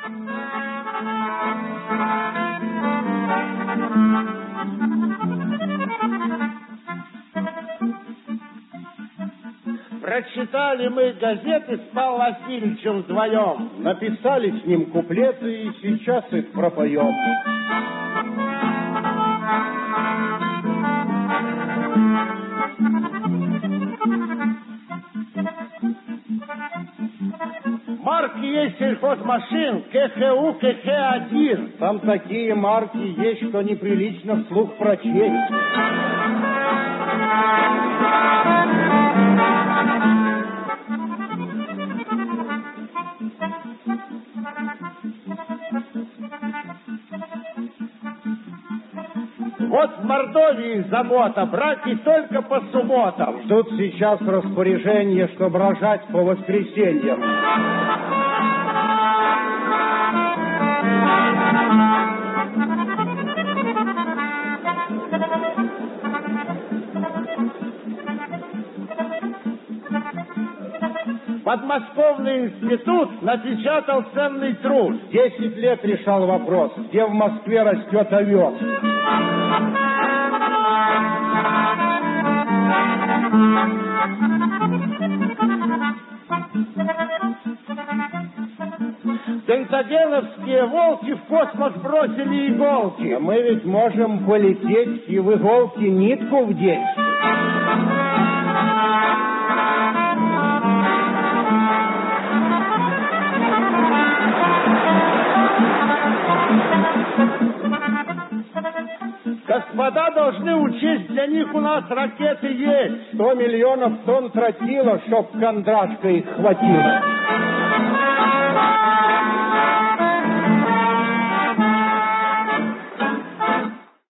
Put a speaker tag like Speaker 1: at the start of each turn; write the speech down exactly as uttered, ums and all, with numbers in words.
Speaker 1: Прочитали мы газеты с Павлом Васильевичем вдвоем.
Speaker 2: Написали с ним куплеты и сейчас их пропоем.
Speaker 1: Марки есть сельхозмашин, КХУ, КХ один.
Speaker 2: Там такие марки есть, что неприлично вслух прочесть.
Speaker 1: Вот в Мордовии забота, браки только по субботам.
Speaker 2: Ждут сейчас распоряжение, чтобы рожать по воскресеньям.
Speaker 1: Подмосковный институт напечатал ценный труд.
Speaker 2: Десять лет решал вопрос, где в Москве растет овес.
Speaker 1: Пентагеновские волки в космос бросили иголки.
Speaker 2: А мы ведь можем полететь и в иголки нитку вдеть.
Speaker 1: Господа должны учесть, для них у нас ракеты есть.
Speaker 2: Сто миллионов тонн тротила, чтоб кондрашка их хватило.